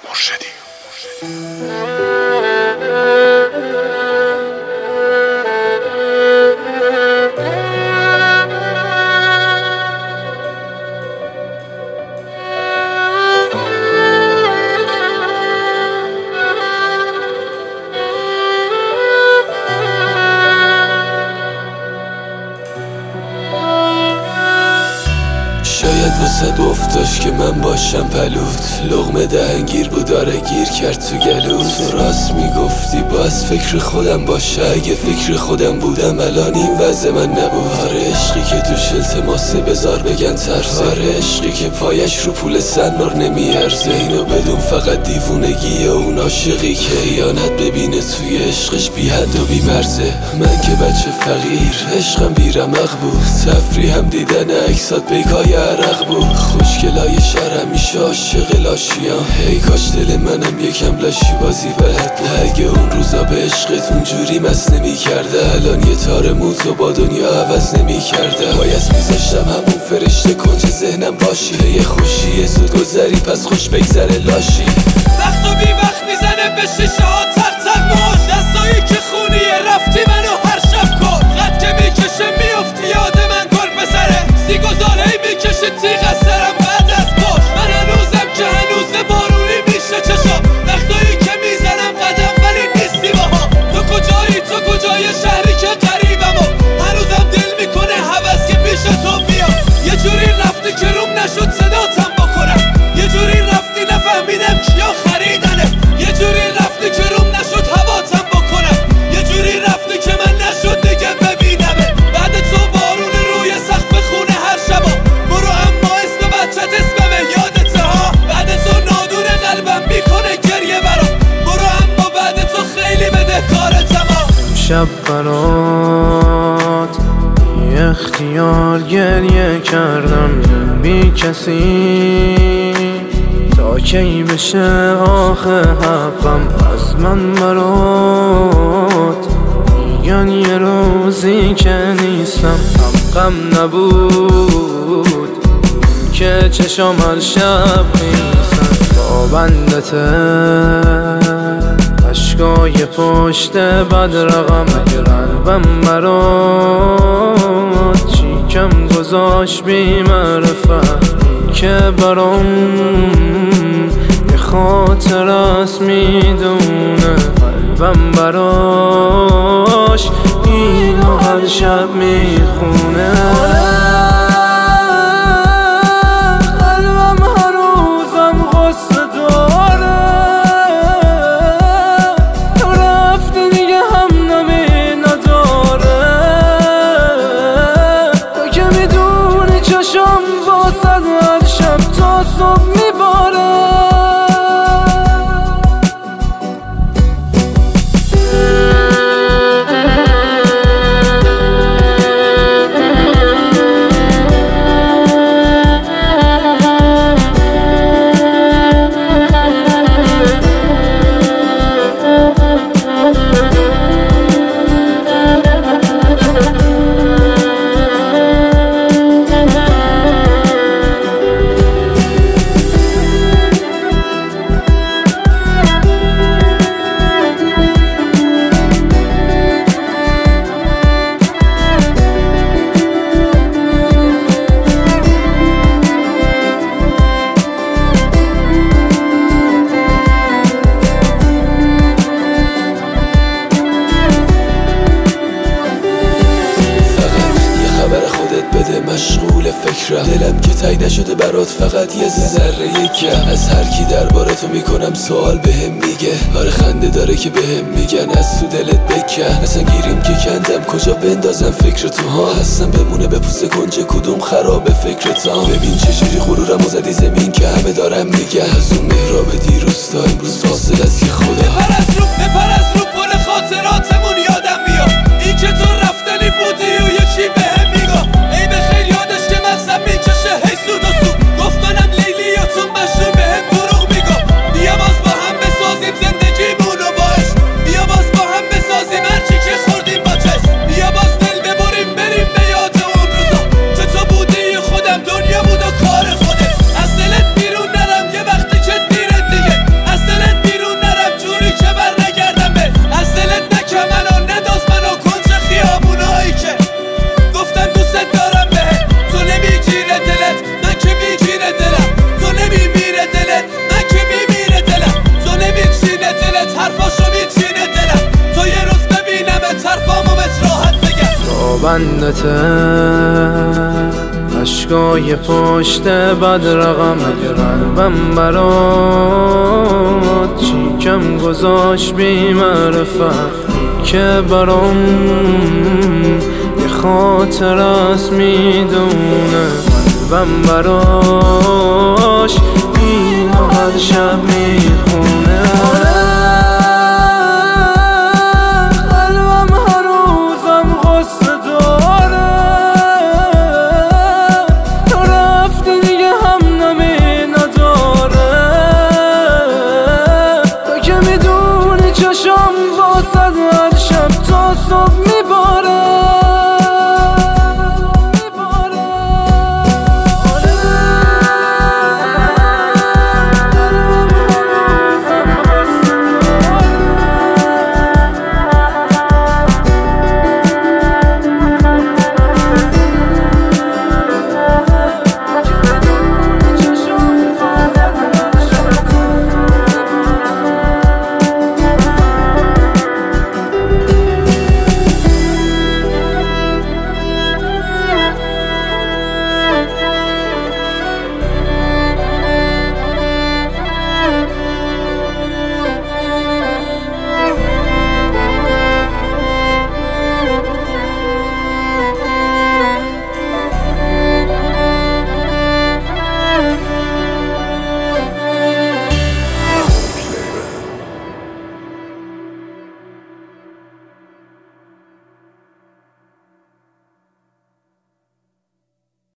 مرشدی. شاید واسه افتاش که من باشم پلوت، لقمه دهنگیر بود داره گیر کرد تو گلوت. تو راست میگفتی باز فکر خودم باشه، اگه فکر خودم بودم الان این وضع من نبود. آره عشقی که توش التماسه بذار بگن ترسه، آره عشقی که پایش رو پول سنار نمیارزه. اینو بدون فقط دیوونگی اون عاشقی که خیانت ببینه توی عشقش بی حد و بی مرزه. من که بچه فقیر عشقم بیرمق بود، تفریحم دیدن عکسات بیکای عرق بود. خوشگلای شهر همیشه عاشق لاشیام، هی کاش دل منم یکم لاشی بازی بلد بود. اگه اون روزا به عشقت اونجوری مست نمی کرده، الان یه تار موزو با دنیا عوض نمی کرده. باید میذاشتم همون فرشته کنج ذهنم باشی، یه خوشی زود گذری پس خوش بگذره لاشی. وقت و بی وقت میزنه به شیشه ها تق تق موش، دستایی که خونیه رفتی منو هر شب کن. خط که میکشه میافتی یاد من گل بسره، سیگذار هی میکشه تیغ از سرم بعد از باش. من هنوزم که هنوز بارونی میشه چشام، وقتایی که میزنم قدم ولی نیستی باها. تو کجایی تو کجای شهری که قریبم و هنوزم دل میکنه هوس که پیش تو بیام. یه جوری رفتی که روم نشد صداتم بکنم، یه جوری رفتی نفهمیدم کیا خریدنه، یه جوری رفتی که روم نشد هواتم بکنم، یه جوری رفتی که من نشد دیگه ببینمه. بعد تو بارون روی سقف خونه هر شبا، برو اما اسم بچت اسممه یادته ها. بعد تو نادون قلبم میکنه گریه برام، برو اما بعد تو خیلی بدهکارتم ها. شب برات بی اختیار گریه کردم بی کسی، تا کی بشه آخه حقم از من برات. میگن یه روزی که نیستم حقم نبود، که چشام هر شب نیستم با بندته. عشقای پشت بد رقم اگه قلبم برات چیکم گذاشت بی معرفت، که برام یه خاطر است میدونه قلبم براش اینو هر شب میخونه. مشغول فکرم، دلم که تای نشده برات فقط یه ذره یکم. از هر کی درباره تو میکنم سوال بهم میگه، آره خنده داره که بهم میگن از تو دلت بکن. اصلا گیریم که کندم کجا بندازم فکر تو ها، هستم بمونه به پوست کنج کدوم خراب فکرت ها. ببین چجوری غرورمو زدی زمین که همه دارم میگن، از اون مهراب دیروز تا امروز فاصله است که خدا. بپر از رو پل خاطراتمون یادم بیا، این که تو رفتنی بودی و یه چی بهم میگه. ای به خیلی یادش که مغزم میکشه هی سود و سود، گفت منم لیلی یا تو مشروع بهم دروغ میگه. بیا باز با هم بسازیم زندگیمونو با عشق، بیا باز با هم بسازیم هرچی که خوردیم با چشم. بیا باز دل ببریم بریم به یاد اون روزا که تو بودی خودم دنیا بود و کار خودت. از دلت بیرون نرم یه وقتی که دیره دیگه، از بندته عشقای پشت بد رقم قلبم برات چی کم گذاشت بی معرفت که برام یه خاطر است میدونه قلبم براش اینو هر شب میخونه قلبم هر روزم غصه داره تو رفتی دیگه هم نمی نداره تو که میدونی چشم واسد هر شب تا صبح